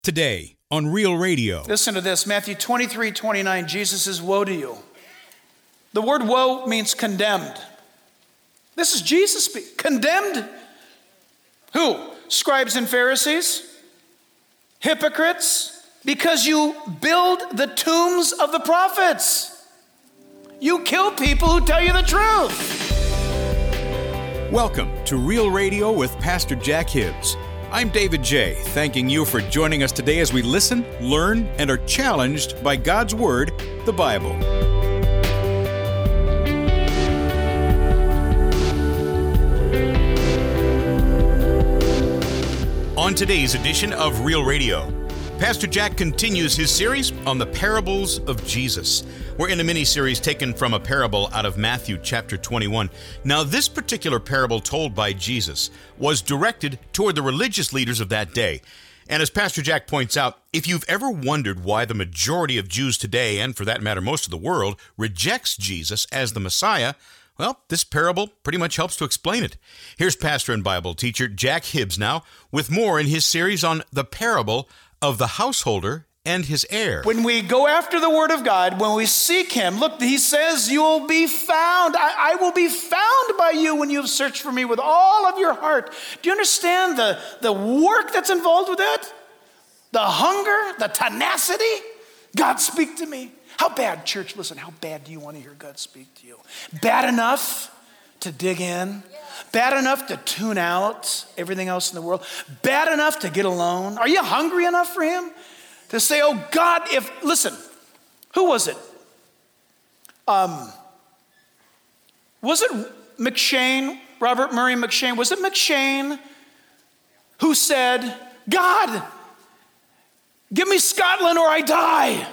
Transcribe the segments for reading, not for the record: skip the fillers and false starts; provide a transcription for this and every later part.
Today on Real Radio. Listen to this, Matthew 23:29, Jesus says, woe to you. The word woe means condemned. This is Jesus speaking. Condemned? Who? Scribes and Pharisees? Hypocrites? Because you build the tombs of the prophets. You kill people who tell you the truth. Welcome to Real Radio with Pastor Jack Hibbs. I'm David J., thanking you for joining us today as we listen, learn, and are challenged by God's Word, the Bible. On today's edition of Real Radio, Pastor Jack continues his series on the parables of Jesus. We're in a mini-series taken from a parable out of Matthew chapter 21. Now, this particular parable told by Jesus was directed toward the religious leaders of that day. And as Pastor Jack points out, if you've ever wondered why the majority of Jews today, and for that matter most of the world, rejects Jesus as the Messiah, well, this parable pretty much helps to explain it. Here's pastor and Bible teacher Jack Hibbs now with more in his series on the parable of the householder and his heir. When we go after the Word of God, when we seek Him, look, He says, you will be found. I will be found by you when you have searched for me with all of your heart. Do you understand the work that's involved with that? The hunger, the tenacity? God, speak to me. How bad, church, listen, how bad do you want to hear God speak to you? Bad enough to dig in? Bad enough to tune out everything else in the world? Bad enough to get alone? Are you hungry enough for Him? To say, oh God, listen, who was it? Was it McShane, Robert Murray McShane? Was it McShane who said, God, give me Scotland or I die?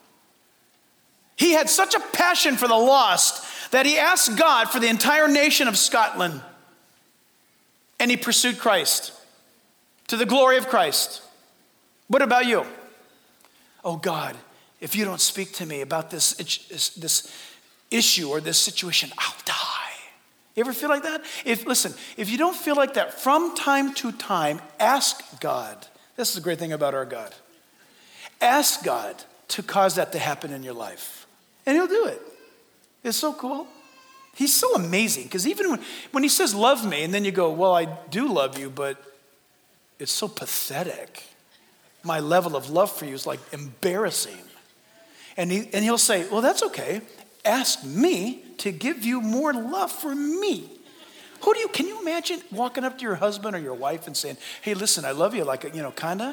He had such a passion for the lost that he asked God for the entire nation of Scotland. And he pursued Christ to the glory of Christ. What about you? Oh God, if you don't speak to me about this issue or this situation, I'll die. You ever feel like that? If you don't feel like that, from time to time, ask God. This is the great thing about our God. Ask God to cause that to happen in your life. And He'll do it. It's so cool. He's so amazing, because even when He says, love me, and then you go, well, I do love you, but it's so pathetic. My level of love for you is like embarrassing. And He'll say, well, that's okay. Ask me to give you more love for me. Can you imagine walking up to your husband or your wife and saying, hey, listen, I love you, like, kinda.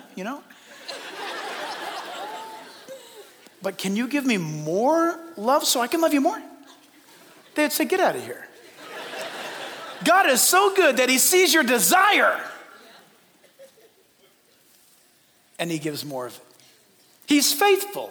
But can you give me more love so I can love you more? They'd say, get out of here. God is so good that He sees your desire and He gives more of it. He's faithful.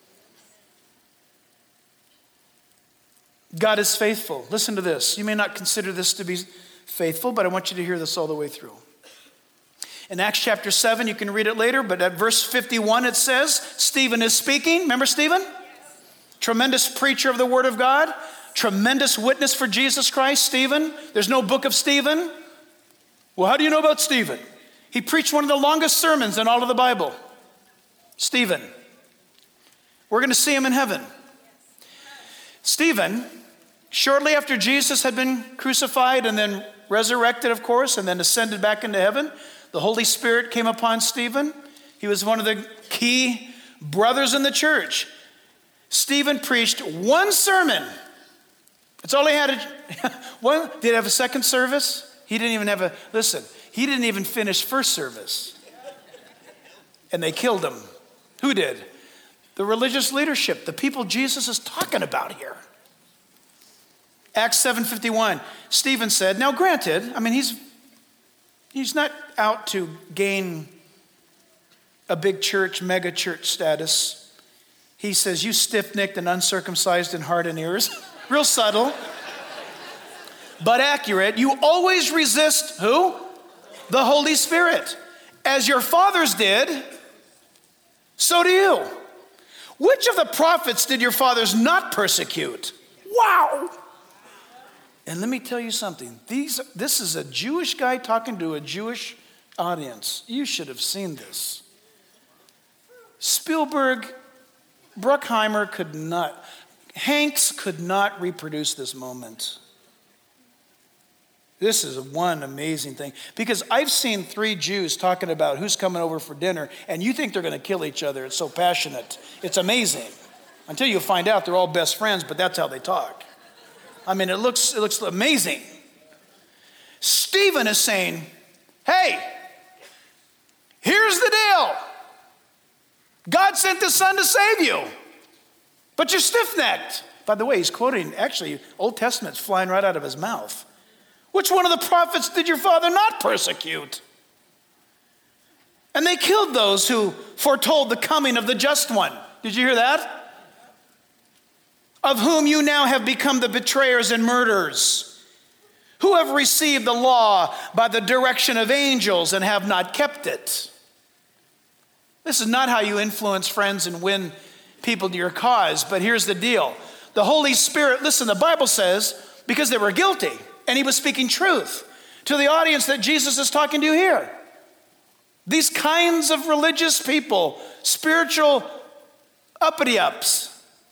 God is faithful. Listen to this. You may not consider this to be faithful, but I want you to hear this all the way through. In Acts chapter 7, you can read it later, but at verse 51 it says, Stephen is speaking. Remember Stephen? Yes. Tremendous preacher of the Word of God. Tremendous witness for Jesus Christ, Stephen. There's no book of Stephen. Well, how do you know about Stephen? He preached one of the longest sermons in all of the Bible. Stephen. We're going to see him in heaven. Stephen, shortly after Jesus had been crucified and then resurrected, of course, and then ascended back into heaven, the Holy Spirit came upon Stephen. He was one of the key brothers in the church. Stephen preached one sermon. That's all he had. Did he have a second service? He didn't even finish first service. And they killed him. Who did? The religious leadership, the people Jesus is talking about here. Acts 7:51, Stephen said, now granted, he's not out to gain a big church, mega church status. He says, you stiff-necked and uncircumcised in heart and ears. Real subtle, but accurate. You always resist who? The Holy Spirit. As your fathers did, so do you. Which of the prophets did your fathers not persecute? Wow. And let me tell you something. This is a Jewish guy talking to a Jewish audience. You should have seen this. Spielberg, Bruckheimer Hanks could not reproduce this moment. This is one amazing thing. Because I've seen 3 Jews talking about who's coming over for dinner, and you think they're going to kill each other. It's so passionate. It's amazing. Until you find out they're all best friends, but that's how they talk. I mean, it looks amazing. Stephen is saying, hey, here's the deal. God sent his son to save you, but you're stiff-necked. By the way, he's quoting, actually, Old Testament's flying right out of his mouth. Which one of the prophets did your father not persecute? And they killed those who foretold the coming of the just one. Did you hear that? Of whom you now have become the betrayers and murderers, who have received the law by the direction of angels and have not kept it. This is not how you influence friends and win people to your cause, but here's the deal. The Holy Spirit, listen, the Bible says, because they were guilty, and he was speaking truth to the audience that Jesus is talking to here. These kinds of religious people, spiritual uppity-ups,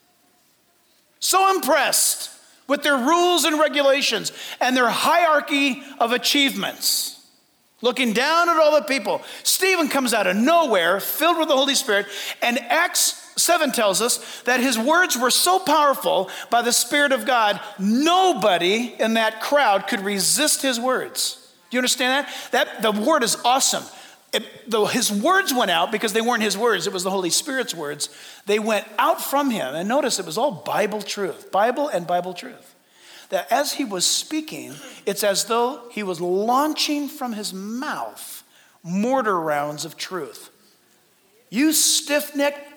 so impressed with their rules and regulations and their hierarchy of achievements, looking down at all the people. Stephen comes out of nowhere, filled with the Holy Spirit, and Acts 7 tells us that his words were so powerful by the Spirit of God, nobody in that crowd could resist his words. Do you understand that? The word is awesome. His words went out because they weren't his words, it was the Holy Spirit's words. They went out from him, and notice it was all Bible truth, Bible and Bible truth. That as he was speaking, it's as though he was launching from his mouth mortar rounds of truth. You stiff-necked,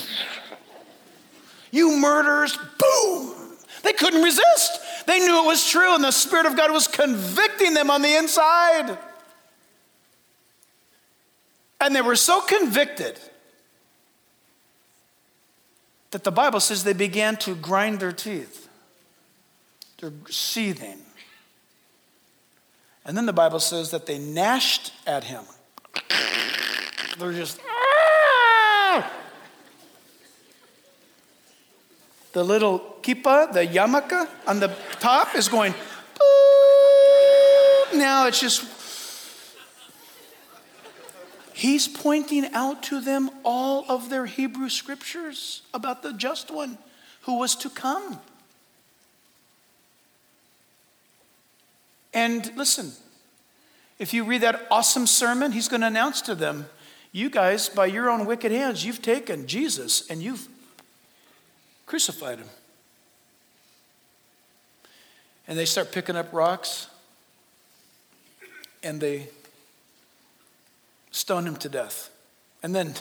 you murderers, boom. They couldn't resist. They knew it was true, and the Spirit of God was convicting them on the inside. And they were so convicted that the Bible says they began to grind their teeth. They're seething. And then the Bible says that they gnashed at him. They're just, the little kippah, the yarmulke on the top is going, now it's just, he's pointing out to them all of their Hebrew scriptures about the just one who was to come. And listen, if you read that awesome sermon, he's going to announce to them, you guys, by your own wicked hands, you've taken Jesus and you've crucified him. And they start picking up rocks and they stone him to death. And then,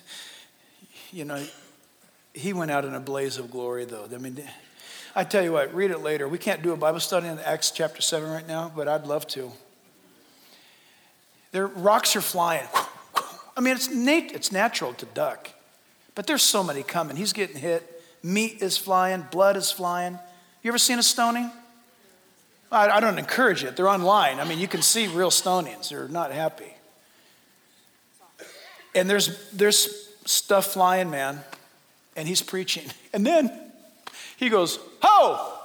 he went out in a blaze of glory, though. I mean, I tell you what, read it later. We can't do a Bible study in Acts chapter 7 right now, but I'd love to. Their rocks are flying. I mean, it's natural to duck, but there's so many coming. He's getting hit. Meat is flying. Blood is flying. You ever seen a stoning? I don't encourage it. They're online. I mean, you can see real stonings. They're not happy. And there's stuff flying, man. And he's preaching. And then he goes, "Ho!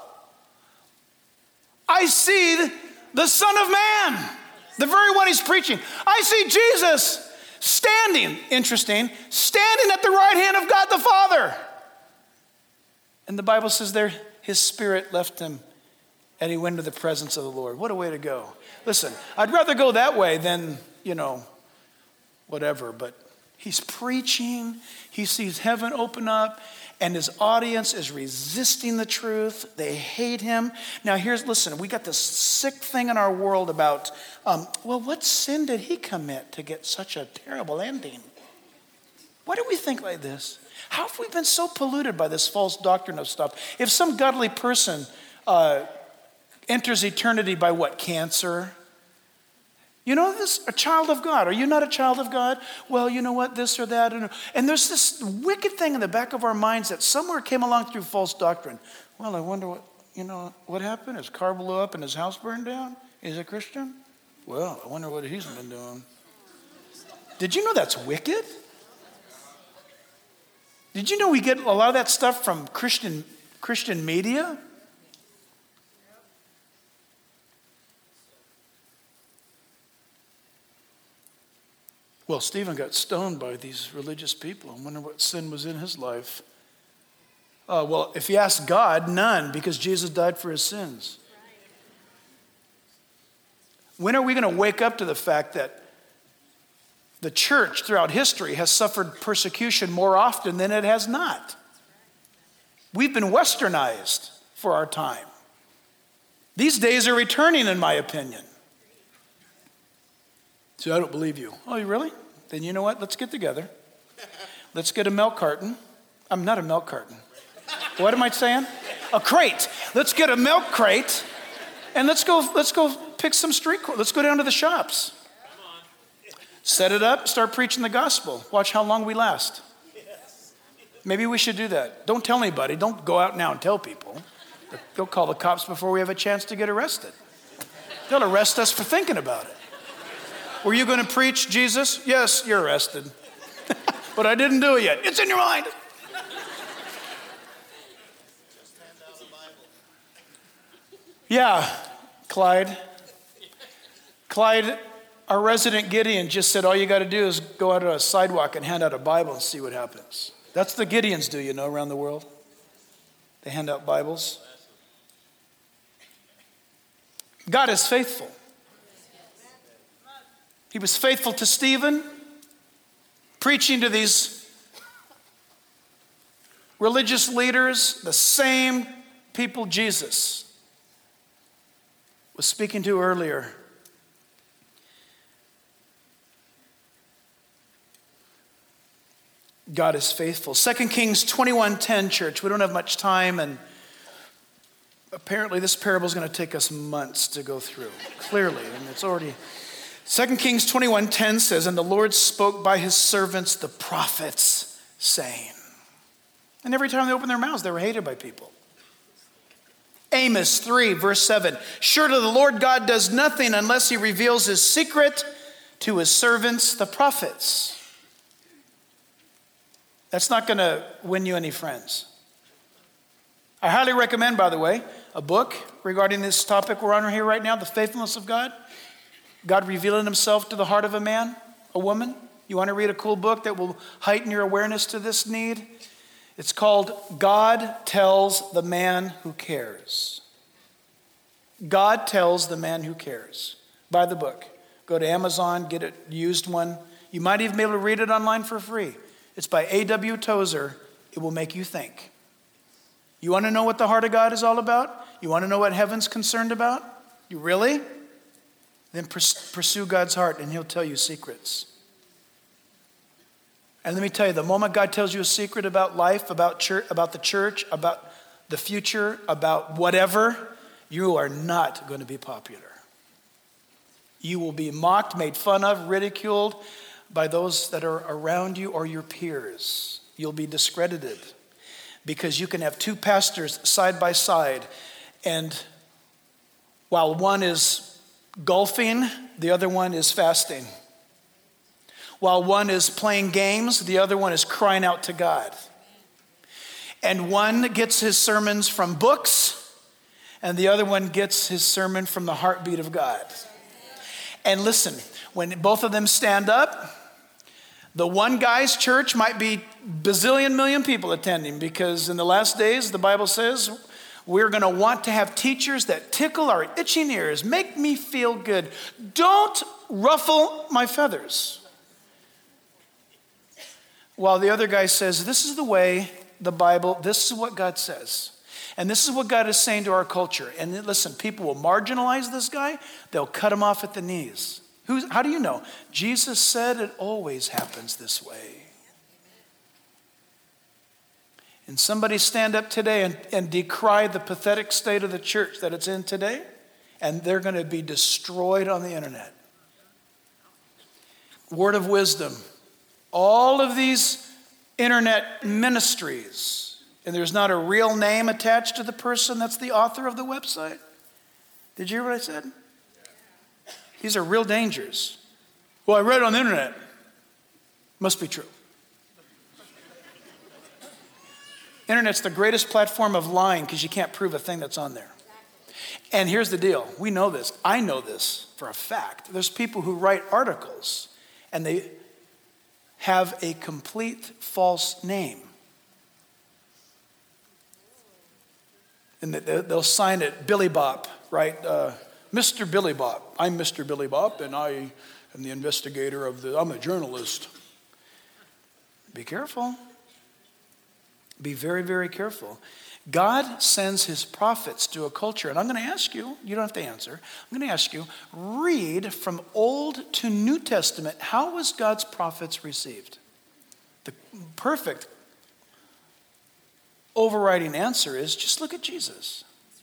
I see the Son of Man." The very one he's preaching. I see Jesus standing, interesting, standing at the right hand of God the Father. And the Bible says there, his spirit left him and he went to the presence of the Lord. What a way to go. Listen, I'd rather go that way than, whatever, but he's preaching, he sees heaven open up, and his audience is resisting the truth. They hate him. Now listen, we got this sick thing in our world about, what sin did he commit to get such a terrible ending? Why do we think like this? How have we been so polluted by this false doctrine of stuff? If some godly person enters eternity by what? Cancer? This a child of God. Are you not a child of God? Well, you know what, this or that. And there's this wicked thing in the back of our minds that somewhere came along through false doctrine. Well, I wonder what happened? His car blew up and his house burned down? He's a Christian? Well, I wonder what he's been doing. Did you know that's wicked? Did you know we get a lot of that stuff from Christian media? Well, Stephen got stoned by these religious people. I wonder what sin was in his life. Well, if you ask God, none, because Jesus died for his sins. When are we going to wake up to the fact that the church throughout history has suffered persecution more often than it has not? We've been westernized for our time. These days are returning, in my opinion. So I don't believe you. Oh, you really? Then you know what? Let's get together. Let's get a milk carton. I'm not a milk carton. What am I saying? A crate. Let's get a milk crate, and let's go pick some street corn. Let's go down to the shops. Set it up, start preaching the gospel. Watch how long we last. Maybe we should do that. Don't tell anybody. Don't go out now and tell people. They'll call the cops before we have a chance to get arrested. They'll arrest us for thinking about it. Were you going to preach Jesus? Yes, you're arrested. But I didn't do it yet. It's in your mind. Yeah, Clyde, our resident Gideon just said all you got to do is go out on a sidewalk and hand out a Bible and see what happens. That's the Gideons do, around the world. They hand out Bibles. God is faithful. He was faithful to Stephen, preaching to these religious leaders, the same people Jesus was speaking to earlier. God is faithful. 2 Kings 21:10, church. We don't have much time, and apparently this parable is going to take us months to go through. Clearly, and it's already... 2 Kings 21:10 says, and the Lord spoke by his servants, the prophets, saying. And every time they opened their mouths, they were hated by people. Amos 3, verse 7. Surely the Lord God does nothing unless he reveals his secret to his servants, the prophets. That's not going to win you any friends. I highly recommend, by the way, a book regarding this topic we're on here right now, the faithfulness of God. God revealing himself to the heart of a man, a woman. You want to read a cool book that will heighten your awareness to this need? It's called God Tells the Man Who Cares. God Tells the Man Who Cares. Buy the book. Go to Amazon, get a used one. You might even be able to read it online for free. It's by A.W. Tozer. It will make you think. You want to know what the heart of God is all about? You want to know what heaven's concerned about? You really? Then pursue God's heart and he'll tell you secrets. And let me tell you, the moment God tells you a secret about life, about church, about the church, about the future, about whatever, you are not going to be popular. You will be mocked, made fun of, ridiculed by those that are around you or your peers. You'll be discredited because you can have two pastors side by side, and while one is golfing, the other one is fasting. While one is playing games, the other one is crying out to God. And one gets his sermons from books, and the other one gets his sermon from the heartbeat of God. And listen, when both of them stand up, the one guy's church might be bazillion million people attending, because in the last days, the Bible says, we're going to want to have teachers that tickle our itching ears, make me feel good. Don't ruffle my feathers. While the other guy says, this is the way the Bible, this is what God says. And this is what God is saying to our culture. And listen, people will marginalize this guy. They'll cut him off at the knees. How do you know? Jesus said it always happens this way. And somebody stand up today and decry the pathetic state of the church that it's in today, and they're going to be destroyed on the internet. Word of wisdom. All of these internet ministries, and there's not a real name attached to the person that's the author of the website. Did you hear what I said? These are real dangers. Well, I read it on the internet. Must be true. Internet's the greatest platform of lying because you can't prove a thing that's on there. And here's the deal. We know this. I know this for a fact. There's people who write articles and they have a complete false name. And they'll sign it Billy Bop, right? Mr. Billy Bop. I'm Mr. Billy Bop, and I am the investigator I'm a journalist. Be careful. Be very, very careful. God sends his prophets to a culture, and I'm going to ask you, you don't have to answer, I'm going to ask you, read from Old to New Testament, how was God's prophets received? The perfect overriding answer is just look at Jesus.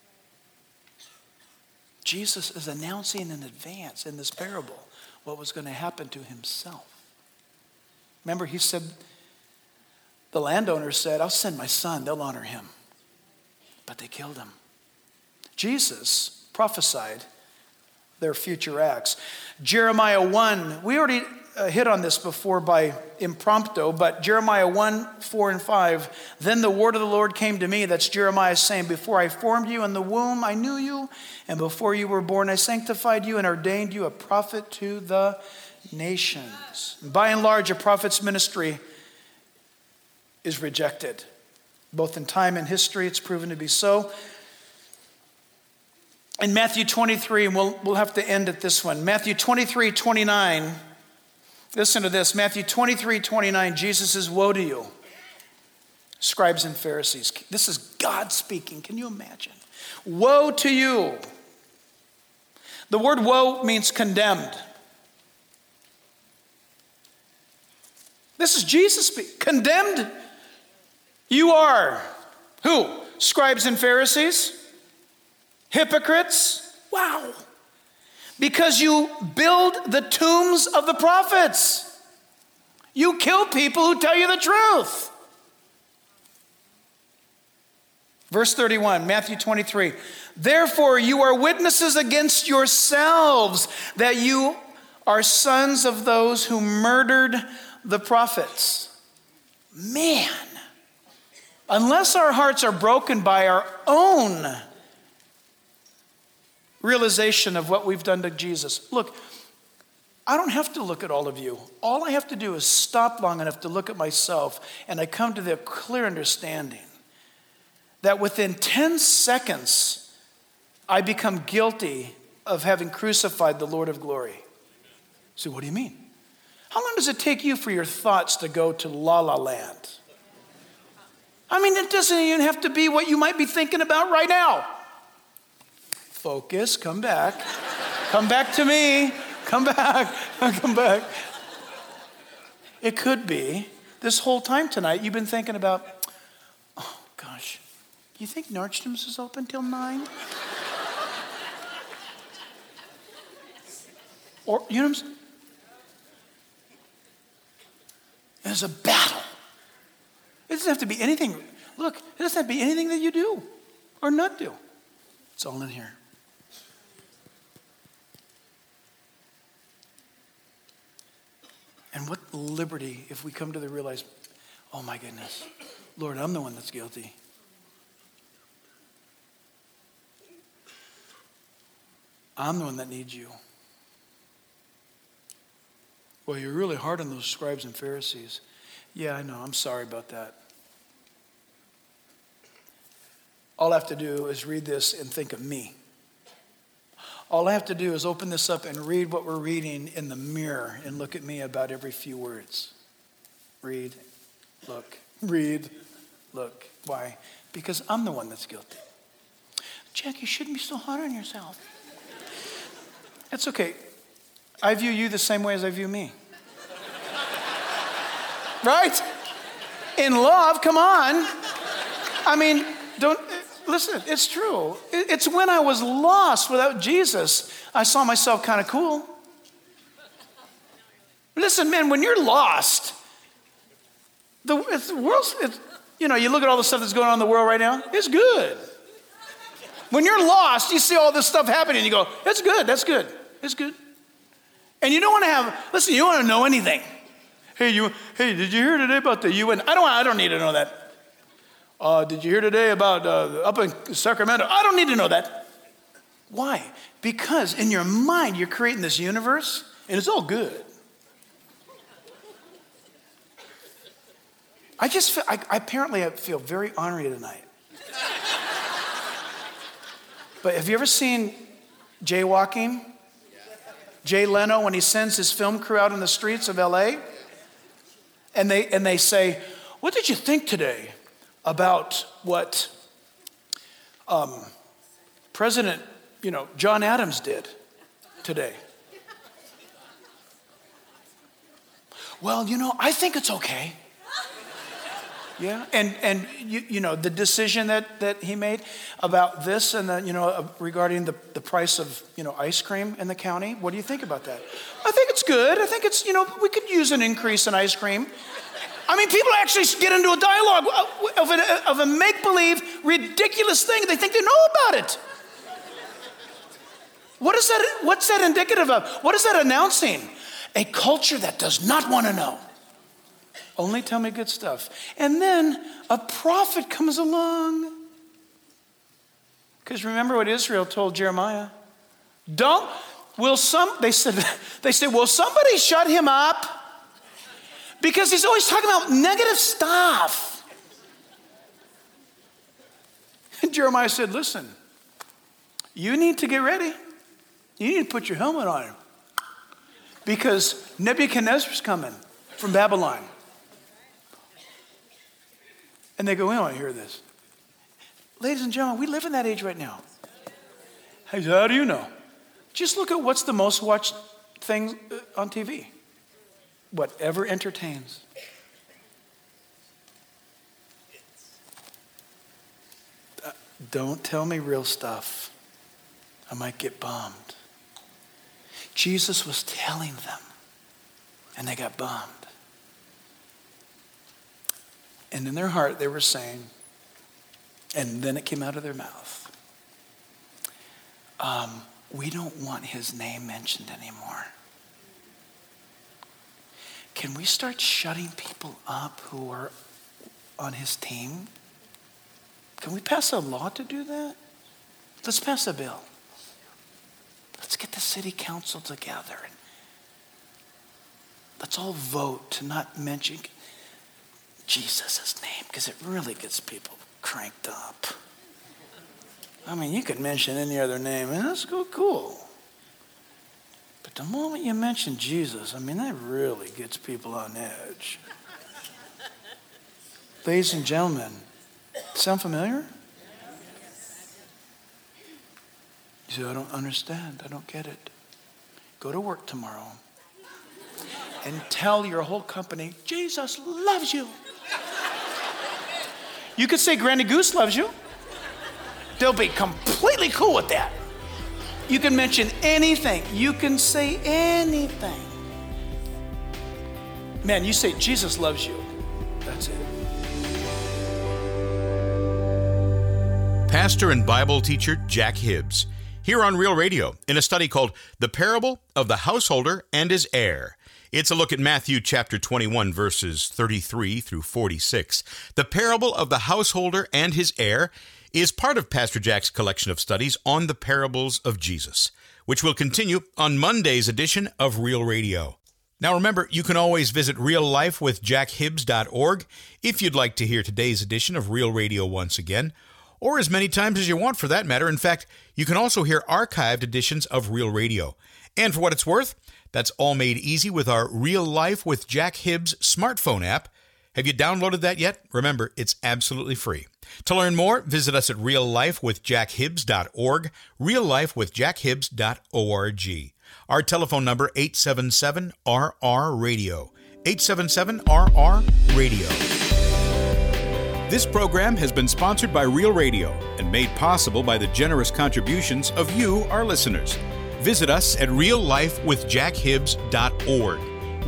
Jesus is announcing in advance in this parable what was going to happen to himself. Remember, he said, the landowner said, I'll send my son, they'll honor him. But they killed him. Jesus prophesied their future acts. Jeremiah 1, we already hit on this before by impromptu, but Jeremiah 1, 4 and 5, then the word of the Lord came to me, that's Jeremiah saying, before I formed you in the womb, I knew you, and before you were born, I sanctified you and ordained you a prophet to the nations. By and large, a prophet's ministry is rejected. Both in time and history, it's proven to be so. In Matthew 23, and we'll have to end at this one. Matthew 23, 29. Listen to this. Matthew 23, 29. Jesus says, woe to you, scribes and Pharisees. This is God speaking. Can you imagine? Woe to you. The word woe means condemned. This is Jesus speaking. Condemned you are. Who? Scribes and Pharisees? Hypocrites? Wow. Because you build the tombs of the prophets. You kill people who tell you the truth. Verse 31, Matthew 23. Therefore you are witnesses against yourselves that you are sons of those who murdered the prophets. Man. Unless our hearts are broken by our own realization of what we've done to Jesus. Look, I don't have to look at all of you. All I have to do is stop long enough to look at myself, and I come to the clear understanding that within 10 seconds, I become guilty of having crucified the Lord of glory. So what do you mean? How long does it take you for your thoughts to go to La La Land? I mean, it doesn't even have to be what you might be thinking about right now. Focus, come back. Come back to me. Come back. Come back. It could be this whole time tonight you've been thinking about, oh gosh, you think Nordstrom's is open till 9? Or, you know what I'm saying? There's a battle. It doesn't have to be anything. Look, it doesn't have to be anything that you do or not do. It's all in here. And what liberty if we come to the realize, oh my goodness, Lord, I'm the one that's guilty. I'm the one that needs you. Well, you're really hard on those scribes and Pharisees. Yeah, I know. I'm sorry about that. All I have to do is read this and think of me. All I have to do is open this up and read what we're reading in the mirror and look at me about every few words. Read, look, read, look. Why? Because I'm the one that's guilty. Jack, you shouldn't be so hard on yourself. That's okay. I view you the same way as I view me. Right? In love, come on. I mean, listen, it's true. It's when I was lost without Jesus, I saw myself kind of cool. Listen, man, when you're lost, the world's, you look at all the stuff that's going on in the world right now, it's good. When you're lost, you see all this stuff happening, and you go, that's good, it's good. And you don't want to you don't want to know anything. Hey, did you hear today about the UN? I don't need to know that. Did you hear today about up in Sacramento? I don't need to know that. Why? Because in your mind, you're creating this universe, and it's all good. I feel very ornery tonight. But have you ever seen Jaywalking? Jay Leno, when he sends his film crew out in the streets of LA, and they say, what did you think today about what President, John Adams did today? Well, I think it's okay. Yeah, and the decision that he made about this and regarding the price of ice cream in the county. What do you think about that? I think it's good. I think it's we could use an increase in ice cream. I mean, people actually get into a dialogue of a make-believe ridiculous thing. They think they know about it. What is that? What's that indicative of? What is that announcing? A culture that does not want to know. Only tell me good stuff. And then a prophet comes along. Because remember what Israel told Jeremiah? They said, will somebody shut him up? Because he's always talking about negative stuff. And Jeremiah said, listen, you need to get ready. You need to put your helmet on. Because Nebuchadnezzar's coming from Babylon. And they go, we don't want to hear this. Ladies and gentlemen, we live in that age right now. How do you know? Just look at what's the most watched thing on TV. Whatever entertains. Don't tell me real stuff. I might get bombed. Jesus was telling them, and they got bombed. And in their heart, they were saying, and then it came out of their mouth, we don't want his name mentioned anymore. Can we start shutting people up who are on his team? Can we pass a law to do that? Let's pass a bill. Let's get the city council together and let's all vote to not mention Jesus' name, because it really gets people cranked up. I mean, you could mention any other name, and that's cool. But the moment you mention Jesus, I mean, that really gets people on edge. Ladies and gentlemen, sound familiar? You say, I don't understand. I don't get it. Go to work tomorrow and tell your whole company, Jesus loves you. You could say Granny Goose loves you. They'll be completely cool with that. You can mention anything. You can say anything. Man, you say Jesus loves you. That's it. Pastor and Bible teacher Jack Hibbs, here on Real Radio, in a study called The Parable of the Householder and His Heir. It's a look at Matthew chapter 21, verses 33 through 46. The Parable of the Householder and His Heir is part of Pastor Jack's collection of studies on the parables of Jesus, which will continue on Monday's edition of Real Radio. Now remember, you can always visit reallifewithjackhibbs.org if you'd like to hear today's edition of Real Radio once again, or as many times as you want for that matter. In fact, you can also hear archived editions of Real Radio. And for what it's worth, that's all made easy with our Real Life with Jack Hibbs smartphone app. Have you downloaded that yet? Remember, it's absolutely free. To learn more, visit us at reallifewithjackhibbs.org, reallifewithjackhibbs.org. Our telephone number, 877-RR-RADIO, 877-RR-RADIO. This program has been sponsored by Real Radio and made possible by the generous contributions of you, our listeners. Visit us at reallifewithjackhibbs.org,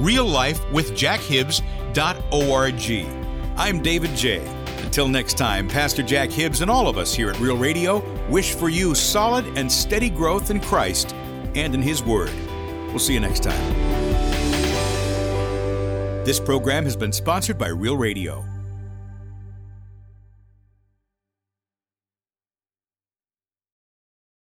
reallifewithjackhibbs.org. I'm David J. Until next time, Pastor Jack Hibbs and all of us here at Real Radio wish for you solid and steady growth in Christ and in His Word. We'll see you next time. This program has been sponsored by Real Radio.